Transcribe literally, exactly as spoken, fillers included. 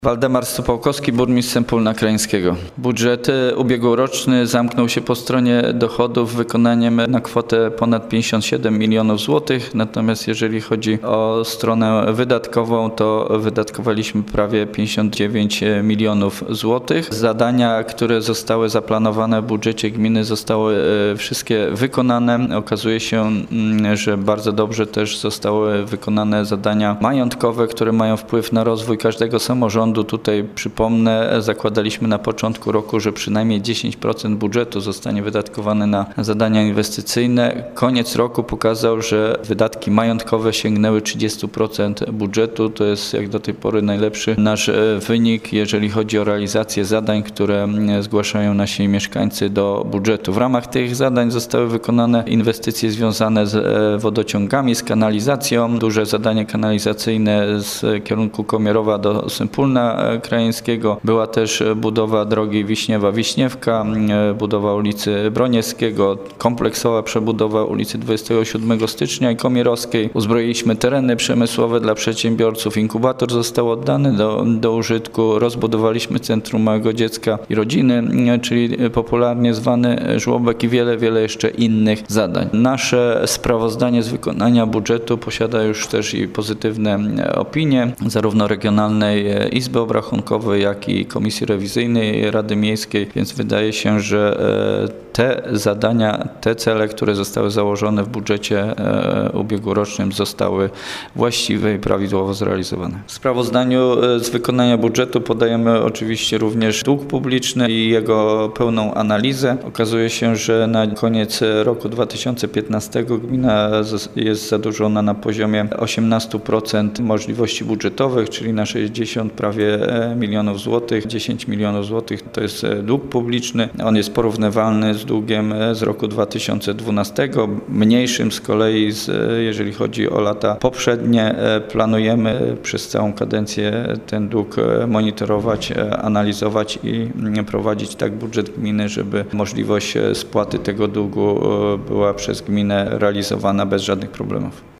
Waldemar Stupałkowski, burmistrz Sępólna Krajeńskiego. Budżet ubiegłoroczny zamknął się po stronie dochodów wykonaniem na kwotę ponad pięćdziesiąt siedem milionów złotych, natomiast jeżeli chodzi o stronę wydatkową, to wydatkowaliśmy prawie pięćdziesiąt dziewięć milionów złotych. Zadania, które zostały zaplanowane w budżecie gminy, zostały wszystkie wykonane. Okazuje się, że bardzo dobrze też zostały wykonane zadania majątkowe, które mają wpływ na rozwój każdego samorządu. Tutaj przypomnę, zakładaliśmy na początku roku, że przynajmniej dziesięć procent budżetu zostanie wydatkowane na zadania inwestycyjne. Koniec roku pokazał, że wydatki majątkowe sięgnęły trzydzieści procent budżetu. To jest jak do tej pory najlepszy nasz wynik, jeżeli chodzi o realizację zadań, które zgłaszają nasi mieszkańcy do budżetu. W ramach tych zadań zostały wykonane inwestycje związane z wodociągami, z kanalizacją, duże zadanie kanalizacyjne z kierunku Komierowa do Sępólna Krajeńskiego. Była też budowa drogi Wiśniewa-Wiśniewka, budowa ulicy Broniewskiego, kompleksowa przebudowa ulicy dwudziestego siódmego stycznia i Komierowskiej. Uzbroiliśmy tereny przemysłowe dla przedsiębiorców. Inkubator został oddany do, do użytku. Rozbudowaliśmy Centrum Małego Dziecka i Rodziny, czyli popularnie zwany żłobek i wiele, wiele jeszcze innych zadań. Nasze sprawozdanie z wykonania budżetu posiada już też i pozytywne opinie, zarówno Regionalnej Izby Obrachunkowej, jak i Komisji Rewizyjnej Rady Miejskiej, więc wydaje się, że te zadania, te cele, które zostały założone w budżecie ubiegłorocznym, zostały właściwe i prawidłowo zrealizowane. W sprawozdaniu z wykonania budżetu podajemy oczywiście również dług publiczny i jego pełną analizę. Okazuje się, że na koniec roku dwa tysiące piętnastego gmina jest zadłużona na poziomie osiemnaście procent możliwości budżetowych, czyli na sześćdziesiąt prawie milionów złotych. dziesięć milionów złotych to jest dług publiczny. On jest porównywalny z długiem z roku dwa tysiące dwunastego, mniejszym z kolei, z, jeżeli chodzi o lata poprzednie. Planujemy przez całą kadencję ten dług monitorować, analizować i prowadzić tak budżet gminy, żeby możliwość spłaty tego długu była przez gminę realizowana bez żadnych problemów.